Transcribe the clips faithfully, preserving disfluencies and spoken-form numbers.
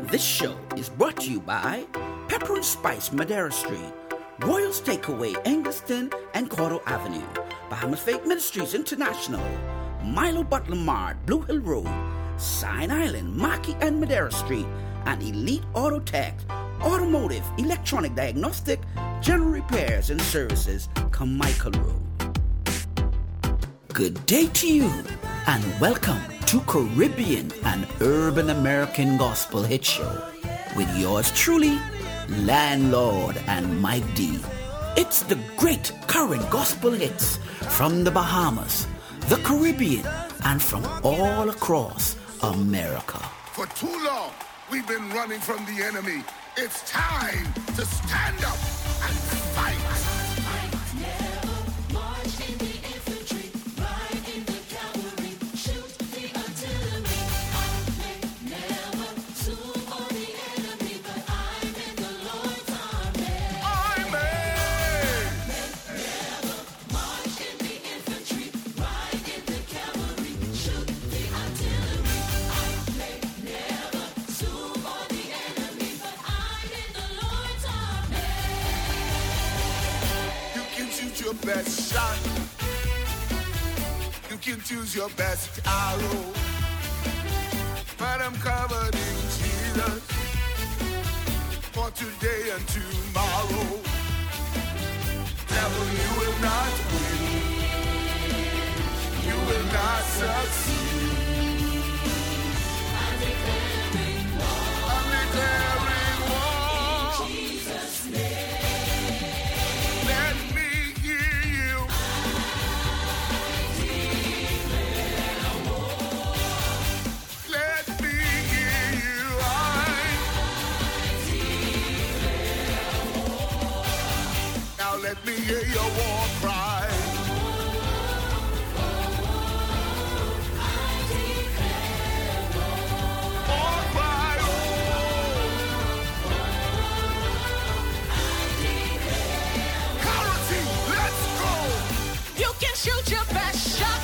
This show is brought to you by Pepper and Spice Madeira Street, Royals Takeaway Engliston and Cordo Avenue, Bahamas Faith Ministries International, Milo Butler Mart, Blue Hill Road, Sign Island, Maki and Madeira Street, and Elite Auto Tech, Automotive, Electronic Diagnostic, General Repairs and Services, Carmichael Road. Good day to you, and welcome to Caribbean and Urban American Gospel Hit Show with yours truly, Landlord and Mike D. It's the great current gospel hits from the Bahamas, the Caribbean, and from all across America. For too long, we've been running from the enemy. It's time to stand up and fight. Best shot. You can choose your best arrow, but I'm covered in Jesus for today and tomorrow. Devil, you will not win. You will not succeed. I'm declaring war. I'm declaring war. In Jesus' name. Let me hear your war cry. I declare war. War cry, oh. I declare Clarity, let's go. You can shoot your best shot.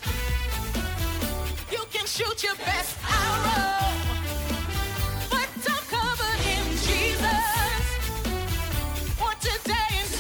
You can shoot your best arrow. But I'm covered in Jesus. For today.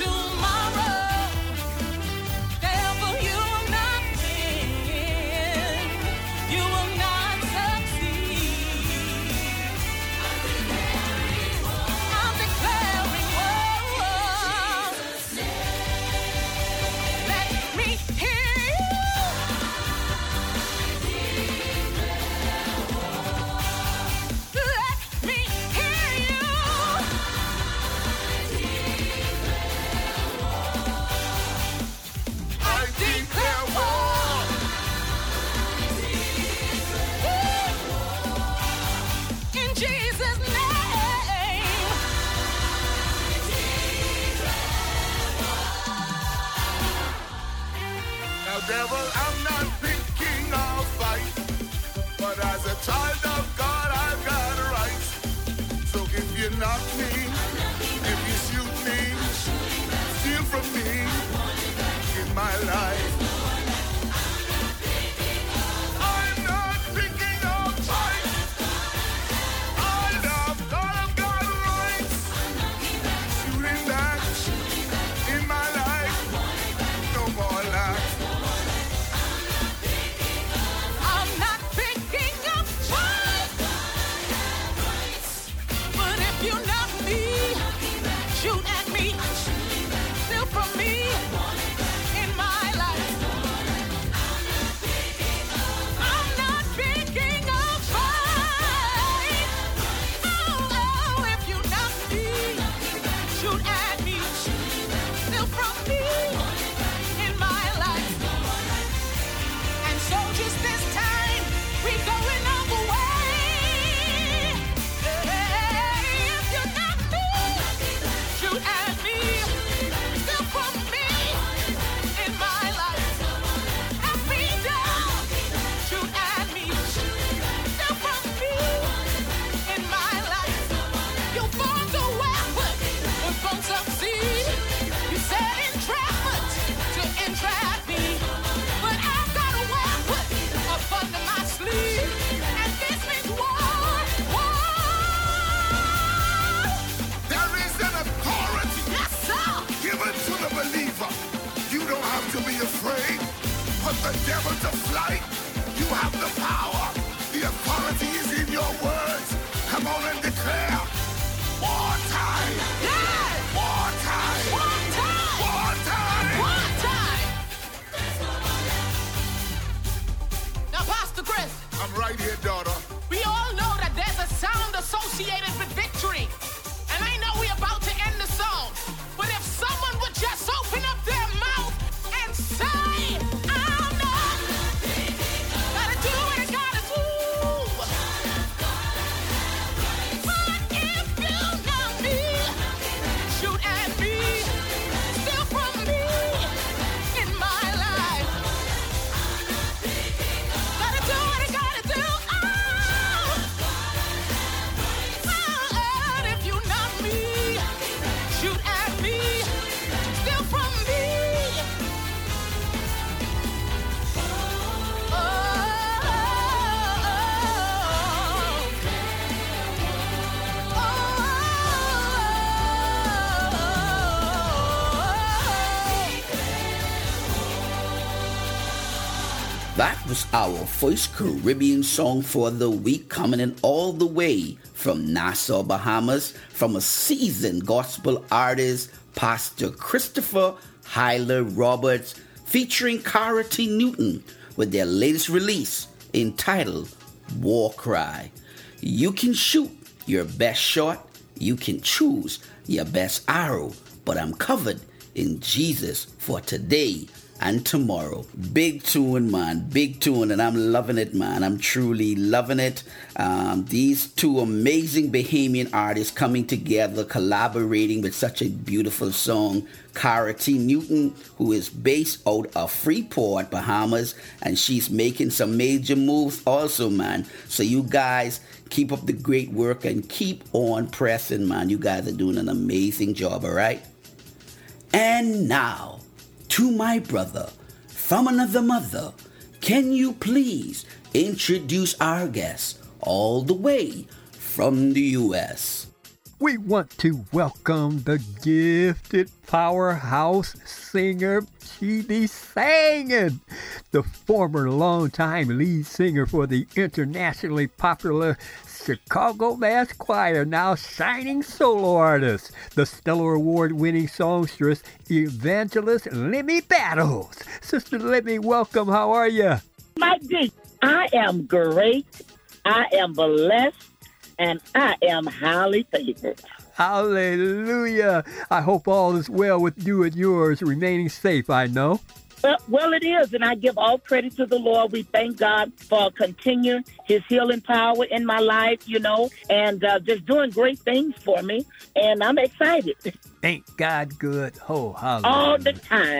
Devil, I'm not picking a fight, but as a child of God, I've got a right. So if you knock me, if you shoot me, steal from me in my life. I'm not picking a fight. I love God, I've got rights. Shooting back in my life, no more life. You knock me That was our first Caribbean song for the week, coming in all the way from Nassau, Bahamas, from a seasoned gospel artist, Pastor Christopher Hyler Roberts, featuring Cara T. Newton with their latest release entitled War Cry. You can shoot your best shot, you can choose your best arrow, but I'm covered in Jesus for today and tomorrow. Big tune, man. Big tune, and I'm loving it, man. I'm truly loving it. Um, these two amazing Bahamian artists coming together, collaborating with such a beautiful song. Cara T. Newton, who is based out of Freeport, Bahamas, and she's making some major moves also, man. So you guys keep up the great work and keep on pressing, man. You guys are doing an amazing job, all right? And now, to my brother from another mother, can you please introduce our guest all the way from the U S? We want to welcome the gifted powerhouse singer she be singing, the former longtime lead singer for the internationally popular Chicago Mass Choir, now shining solo artist, the Stellar Award-winning songstress, evangelist Lemmy Battles. Sister Lemmy, welcome. How are you? My D, I am great, I am blessed, and I am highly favored. Hallelujah. I hope all is well with you and yours, remaining safe, I know. Well, well, it is, and I give all credit to the Lord. We thank God for continuing His healing power in my life, you know, and uh, just doing great things for me, and I'm excited. Ain't God good? Oh, hallelujah. All the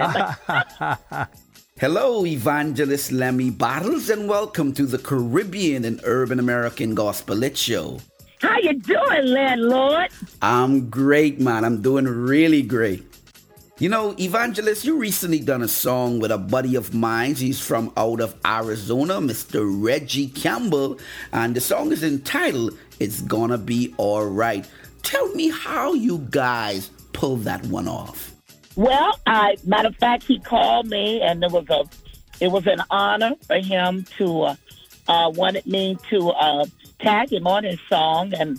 time. Hello, Evangelist Lemmy Battles, and welcome to the Caribbean and Urban American Gospel Lit Show. How you doing, landlord? I'm great, man. I'm doing really great. You know, Evangelist, you recently done a song with a buddy of mine. He's from out of Arizona, Mister Reggie Campbell, and the song is entitled It's Gonna Be All Right. Tell me how you guys pulled that one off. Well, I matter of fact, he called me, and it was a, it was an honor for him to uh, uh, wanted me to uh, tag him on his song, and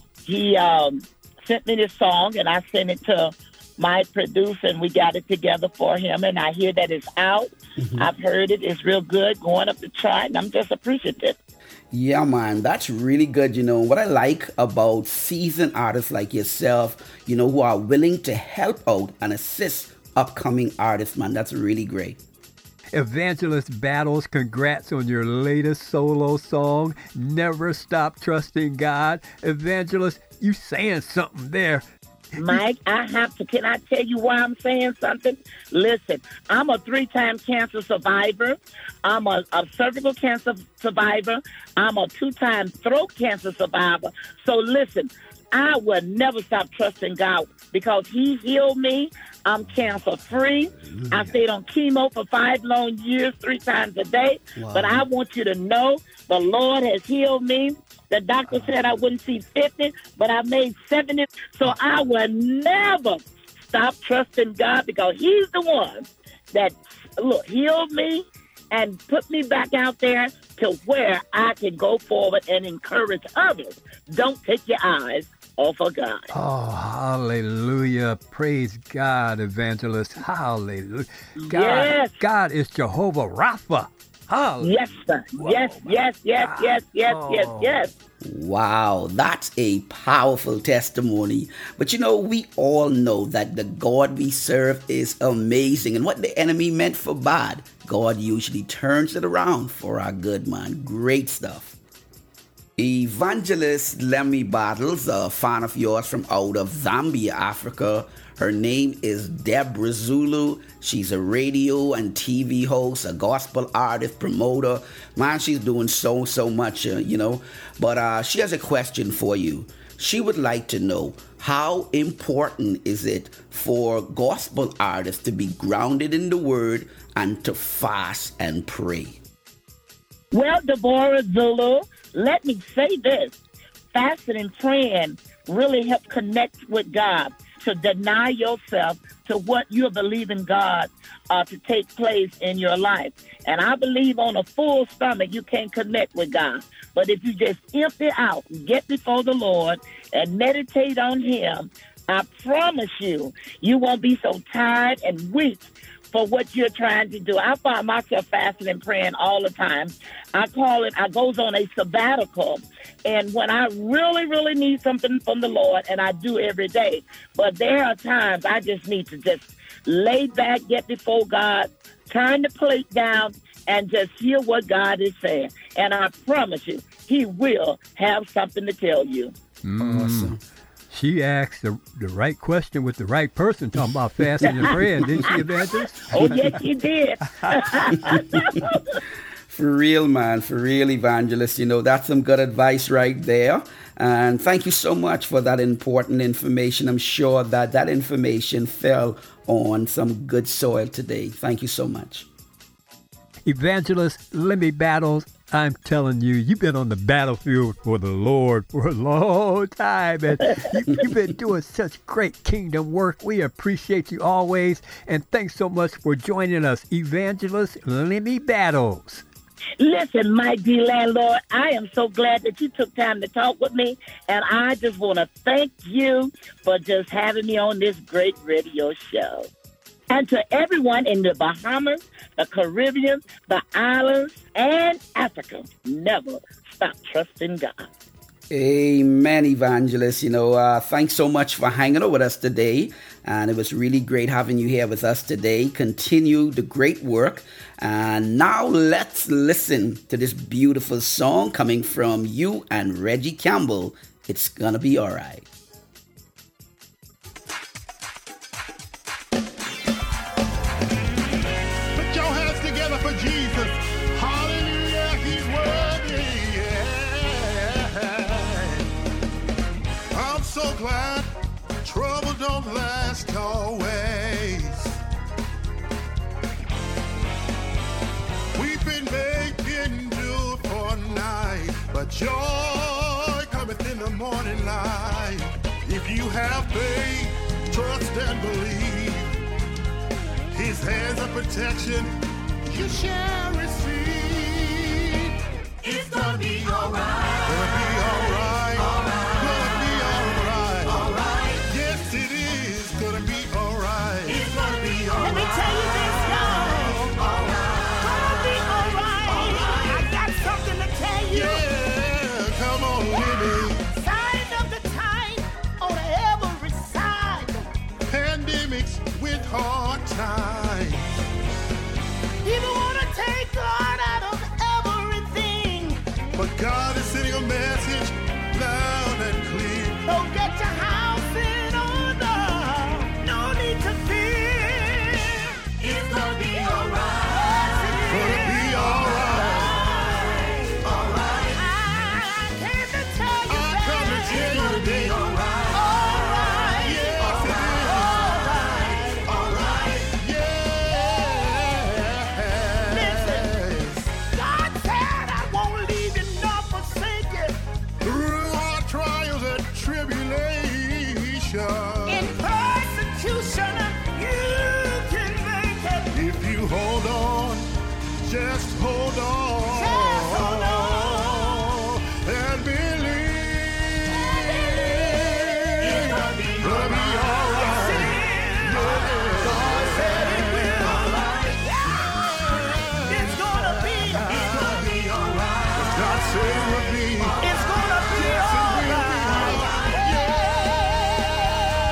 he um, sent me this song, and I sent it to my producer, and we got it together for him, and I hear that it's out. Mm-hmm. I've heard it. It's real good, going up the chart, and I'm just appreciative. Yeah, man, that's really good. You know, what I like about seasoned artists like yourself, you know, who are willing to help out and assist upcoming artists, man, that's really great. Evangelist Battles, congrats on your latest solo song, Never Stop Trusting God. Evangelist, you saying something there. Mike, I have to, can I tell you why I'm saying something? Listen, I'm a three-time cancer survivor. I'm a, a cervical cancer survivor. I'm a two-time throat cancer survivor. So listen, I will never stop trusting God because He healed me. I'm cancer-free. I stayed on chemo for five long years, three times a day. Wow. But I want you to know the Lord has healed me. The doctor said I wouldn't see fifty, but I made seventy. So I will never stop trusting God because He's the one that, look, healed me and put me back out there to where I can go forward and encourage others. Don't take your eyes off of God. Oh, hallelujah. Praise God, Evangelist. Hallelujah. God, yes. God is Jehovah Rapha. Hallelujah. Yes, sir. Yes, yes, yes, yes, yes, oh. yes, yes. Wow, that's a powerful testimony. But you know, we all know that the God we serve is amazing. And what the enemy meant for bad, God usually turns it around for our good, man. Great stuff. Evangelist Lemmy Battles, a fan of yours from out of Zambia, Africa. Her name is Deborah Zulu. She's a radio and T V host, a gospel artist, promoter. Man, she's doing so, so much, uh, you know. But uh, she has a question for you. She would like to know, how important is it for gospel artists to be grounded in the Word and to fast and pray? Well, Deborah Zulu, let me say this. Fasting and praying really help connect with God. to deny yourself to what you're believing God uh, to take place in your life. And I believe on a full stomach, you can't connect with God. But if you just empty out, get before the Lord and meditate on him, I promise you, you won't be so tired and weak for what you're trying to do. I find myself fasting and praying all the time. I call it, I goes on a sabbatical. And when I really, really need something from the Lord, and I do every day, but there are times I just need to just lay back, get before God, turn the plate down, and just hear what God is saying. And I promise you, he will have something to tell you. Mm. Awesome. She asked the, the right question with the right person, talking about fasting and praying, didn't she, Evangelist? Oh, yes, you did. For real, man. For real, Evangelist. You know, that's some good advice right there. And thank you so much for that important information. I'm sure that that information fell on some good soil today. Thank you so much. Evangelist Lemmy Battles, I'm telling you, you've been on the battlefield for the Lord for a long time, and you, you've been doing such great kingdom work. We appreciate you always, and thanks so much for joining us, Evangelist Lemmy Battles. Listen, my dear landlord, I am so glad that you took time to talk with me, and I just want to thank you for just having me on this great radio show. And to everyone in the Bahamas, the Caribbean, the islands, and Africa, never stop trusting God. Amen, Evangelist. You know, uh, thanks so much for hanging out with us today. And it was really great having you here with us today. Continue the great work. And now let's listen to this beautiful song coming from you and Reggie Campbell. It's gonna be all right. For Jesus, hallelujah, he's worthy, yeah. I'm so glad trouble don't last always. We've been making do for night, but joy cometh in the morning light. If you have faith, trust and believe, his hands of protection you shall receive. It's gonna be alright. Gonna be alright. Alright. Gonna be alright. Alright. Yes, it is gonna be alright. It's gonna be alright. Let me tell you this, y'all. Alright. Gonna be alright. Alright. I got something to tell you. Yeah, come on, Libby. Sign of the time on every side. Pandemics with hard times. People want to take God out of everything. But God is sending a message loud and clear. So get your house in order. No need to fear. It's gonna be alright. Gonna be alright. Alright. I came to tell you I that come to it's tell you gonna today. be alright. Alright. Yes, it is. Alright. Alright. Yes. God said I won't leave you nor forsake you. Through our trials and tribulation, In persecution, you can make it. if you hold on, just hold on. Just hold on. And believe. It's gonna be Gonna be alright. God said it will. It's gonna be. It's gonna be alright. God said it would be. It's gonna be Yes, it will be. alright. Yeah.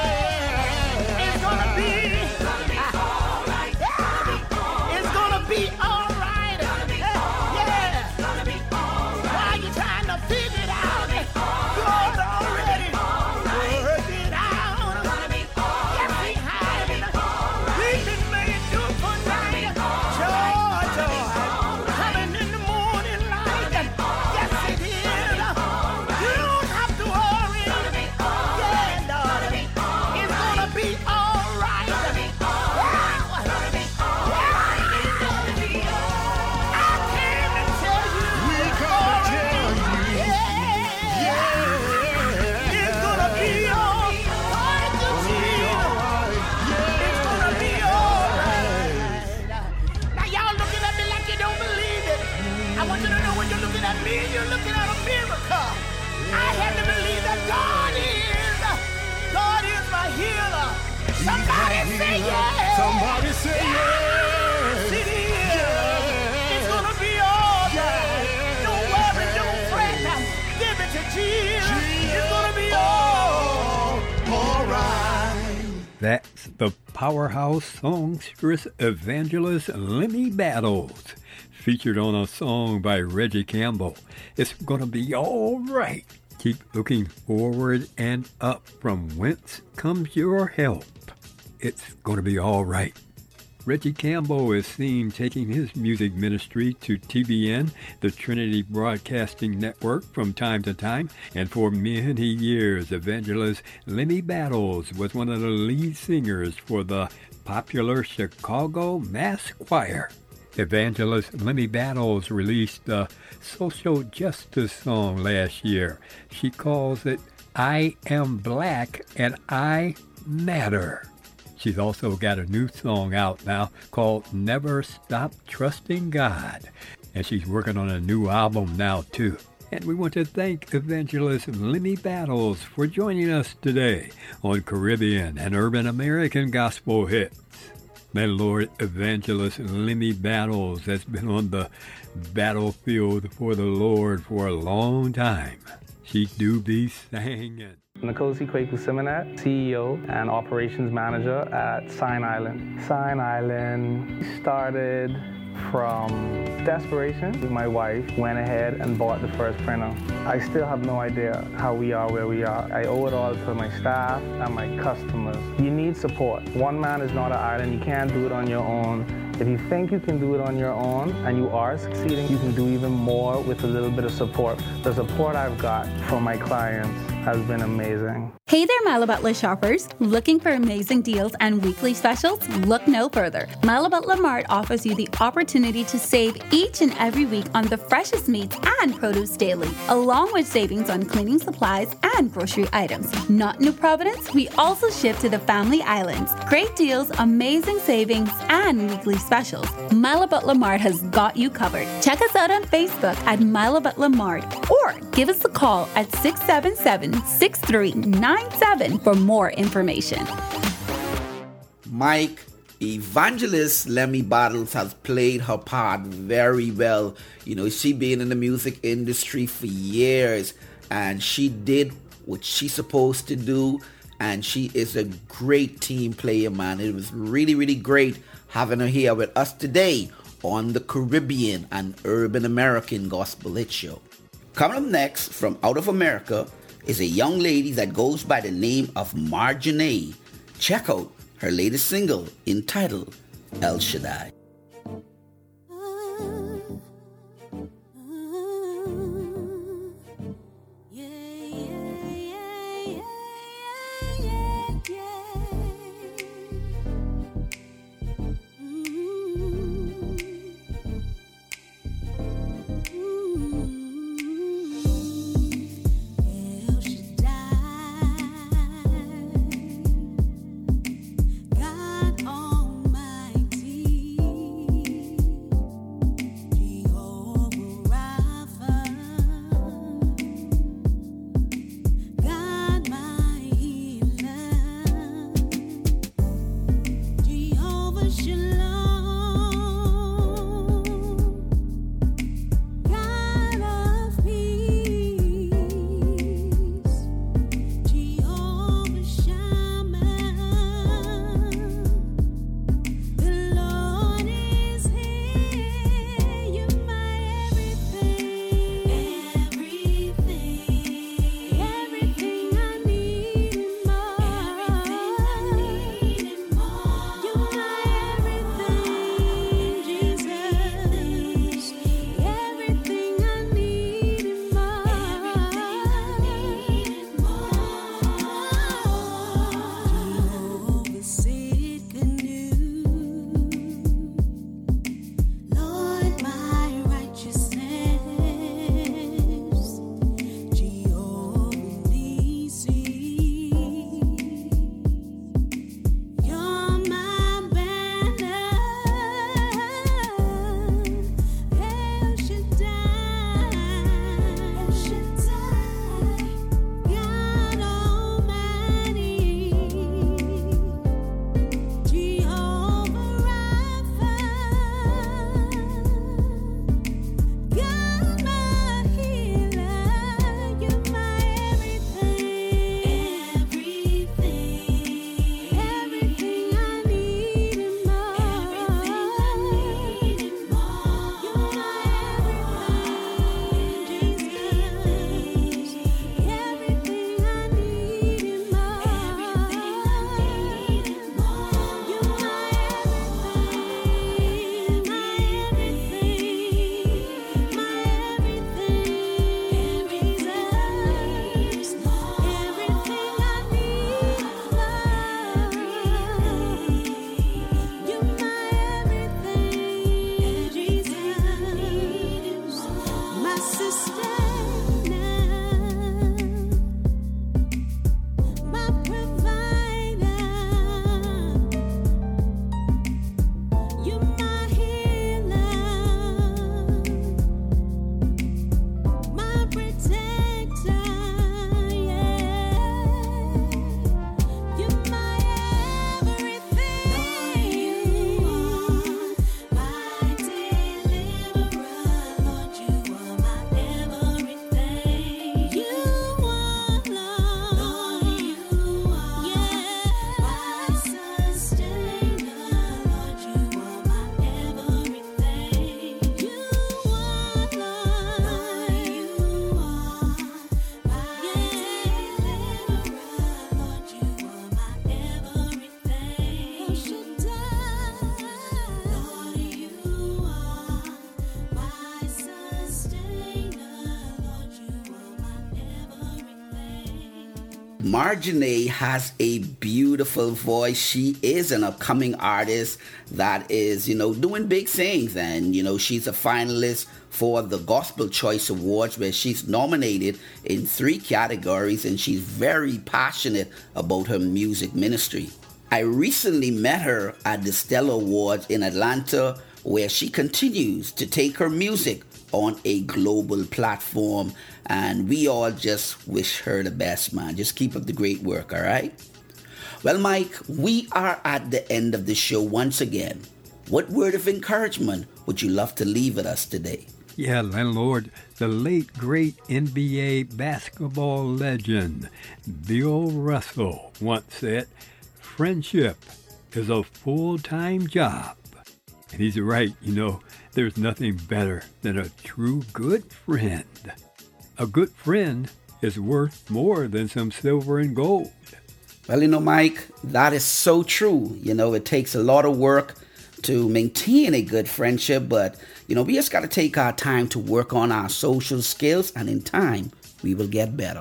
That's the powerhouse songstress evangelist Lemmy Battles, featured on a song by Reggie Campbell. It's gonna be all right. Keep looking forward and up. From whence comes your help? It's gonna be all right. Reggie Campbell is seen taking his music ministry to T B N, the Trinity Broadcasting Network, from time to time, and for many years, evangelist Lemmy Battles was one of the lead singers for the popular Chicago Mass Choir. Evangelist Lemmy Battles released a social justice song last year. She calls it I Am Black and I Matter. She's also got a new song out now called Never Stop Trusting God. And she's working on a new album now, too. And we want to thank evangelist Lemmy Battles for joining us today on Caribbean and Urban American Gospel Hits. My Lord, evangelist Lemmy Battles has been on the battlefield for the Lord for a long time. She do be singing. Nkosi Kweku Simonet, C E O and Operations Manager at Sign Island. Sign Island started from desperation. My wife went ahead and bought the first printer. I still have no idea how we are where we are. I owe it all to my staff and my customers. You need support. One man is not an island. You can't do it on your own. If you think you can do it on your own and you are succeeding, you can do even more with a little bit of support. The support I've got from my clients has been amazing. Hey there, Milo Butler shoppers. Looking for amazing deals and weekly specials? Look no further. Milo Butler Mart offers you the opportunity to save each and every week on the freshest meats and produce daily, along with savings on cleaning supplies and grocery items. Not New Providence, we also ship to the Family Islands. Great deals, amazing savings, and weekly specials. Milo Butler Mart has got you covered. Check us out on Facebook at Milo Butler Mart or give us a call at six seven seven, six three nine seven for more information. Mike, evangelist Lemmy Battles has played her part very well. You know, she been in the music industry for years and she did what she's supposed to do, and she is a great team player, man. It was really, really great having her here with us today on the Caribbean and Urban American Gospel Hit Show. Coming up next from out of America is a young lady that goes by the name of Marjanae. Check out her latest single entitled El Shaddai. God Almighty. Marjane has a beautiful voice. She is an upcoming artist that is, you know, doing big things. And, you know, she's a finalist for the Gospel Choice Awards, where she's nominated in three categories, and she's very passionate about her music ministry. I recently met her at the Stellar Awards in Atlanta, where she continues to take her music on a global platform, and we all just wish her the best, man. Just keep up the great work, all right? Well, Mike, we are at the end of the show once again. What word of encouragement would you love to leave with us today? Yeah, landlord, the late great N B A basketball legend Bill Russell once said, friendship is a full-time job. And he's right, you know, there's nothing better than a true good friend. A good friend is worth more than some silver and gold. Well, you know, Mike, that is so true. You know, it takes a lot of work to maintain a good friendship, but, you know, we just got to take our time to work on our social skills, and in time, we will get better.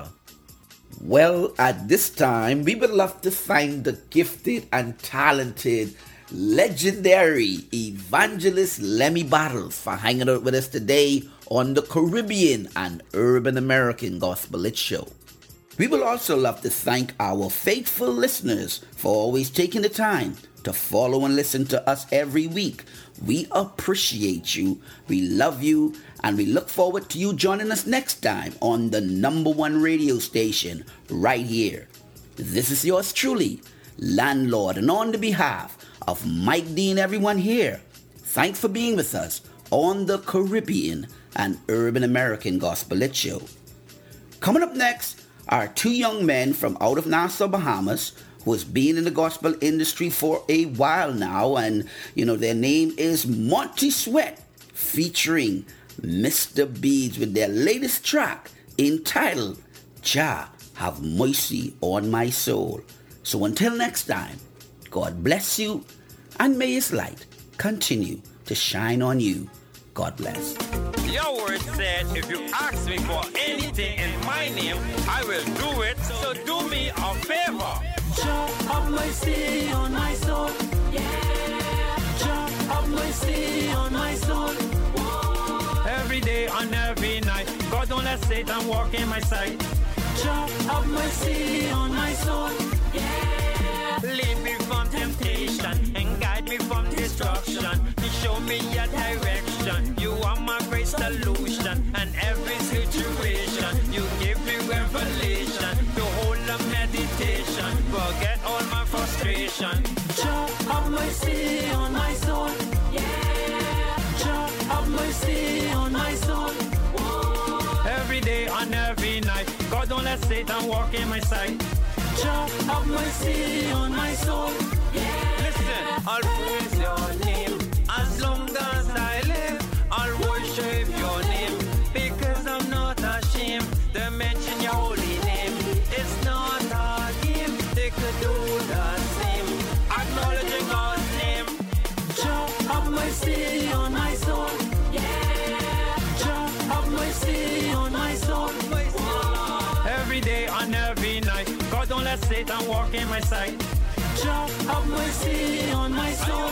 Well, at this time, we would love to thank the gifted and talented, legendary evangelist Lemmy Battles for hanging out with us today on the Caribbean and Urban American Gospel Lit Show. We will also love to thank our faithful listeners for always taking the time to follow and listen to us every week. We appreciate you, we love you, and we look forward to you joining us next time on the number one radio station right here. This is yours truly, Landlord, and on the behalf of Mike D and everyone here, thanks for being with us on the Caribbean and Urban American Gospel Lit Show. Coming up next are two young men from out of Nassau, Bahamas, who has been in the gospel industry for a while now, and you know their name is Monty Sweat, featuring Mister Beads with their latest track entitled Jah Have Mercy on My Soul. So until next time, God bless you, and may His light continue to shine on you. God bless. Your word said, if you ask me for anything in my name, I will do it. So do me a favor. Jah have mercy on my soul. Yeah. Jah have mercy on my soul. Whoa. Every day and every night, God don't let Satan walk in my sight. Jah have mercy on my soul. Yeah. Lead me from temptation and guide me from destruction. You show me your direction. You are my great solution. And every situation, you give me revelation. To hold a meditation, forget all my frustration. Jah have mercy on my soul. Yeah. Jah have mercy on my soul. Whoa. Every day and every night, God don't let Satan walk in my sight. Jah have mercy on my soul. Yeah. Listen, I'll praise your name as long as I live. I'll worship your name because I'm not ashamed to mention your holy name. It's not a game, they could do the same. Acknowledging God's name. Jah have mercy on my soul. Yeah. Jah have mercy on my soul. Every day and every night, God don't let Satan walk in my sight. Jah have mercy on my soul.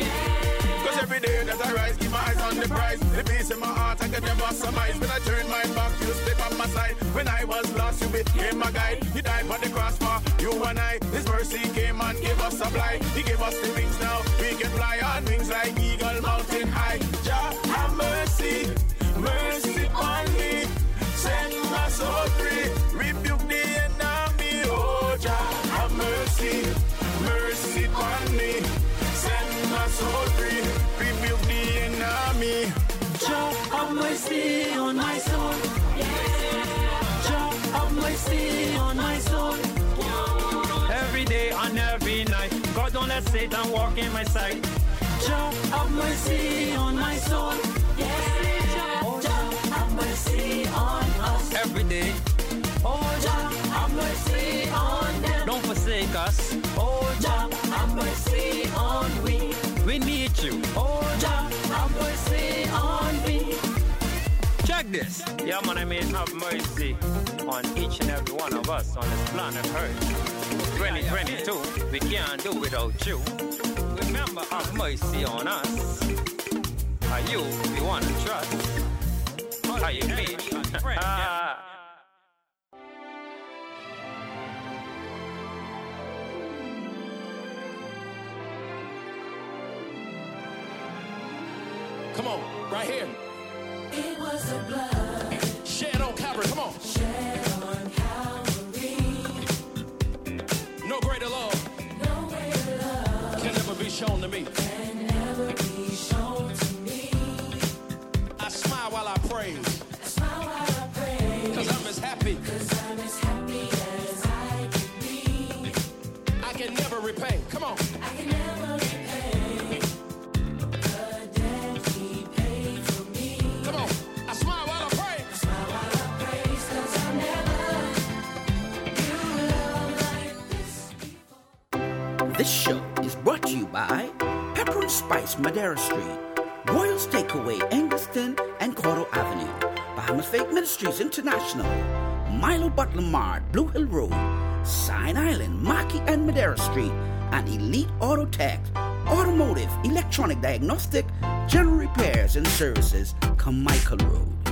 Cause every day that I rise, keep my eyes on the prize. The peace in my heart I can never surmise. When I turn my back, you step on my side. When I was lost, you became my guide. You died on the cross for you and I. His mercy came and gave us supply. He gave us the wings now. We can fly on wings like eagle mountain high. Jah have mercy, mercy on me. Set my soul free. Rebuke the enemy. Oh, Jah have mercy, mercy on me. Set my soul free. Rebuke the enemy. Jah have mercy on my soul. Yeah. Jah have mercy on my soul. Every day and every night, God don't let Satan walk in my sight. Jah have mercy on my soul. Yeah. Oh, Jah have mercy on us. Every day, Oh, Jah have mercy on them. don't forsake us. Oh, Jah have mercy on we. We need you. Oh, Jah have mercy on me. Check this. Yeah, man, I mean, have mercy on each and every one of us on this planet Earth. twenty twenty-two, we can't do without you. Remember, have mercy on us. Are you we want to trust? Are you me? Ah. Come on, right here. It was a blood Shed on Calvary, come on. shed on Calvary. No greater love No greater love can ever be shown to me. can ever be shown to me. I smile while I praise, I smile while I pray, cause I'm as happy. cause I'm as happy as I can be. I can never repay. Come on. I can never repay the debt he paid for me. Come on. I smile while I pray. Smile while I praise, cause I've never knew love like this before. This show is brought to you by Pepper and Spice Madeira Street, Royals Takeaway Engliston and Cordell Avenue, Bahamas Faith Ministries International, Milo Butler Mart, Blue Hill Road, Sign Island, Maki and Madeira Street, and Elite Auto Tech, Automotive, Electronic Diagnostic, General Repairs and Services, Carmichael Road.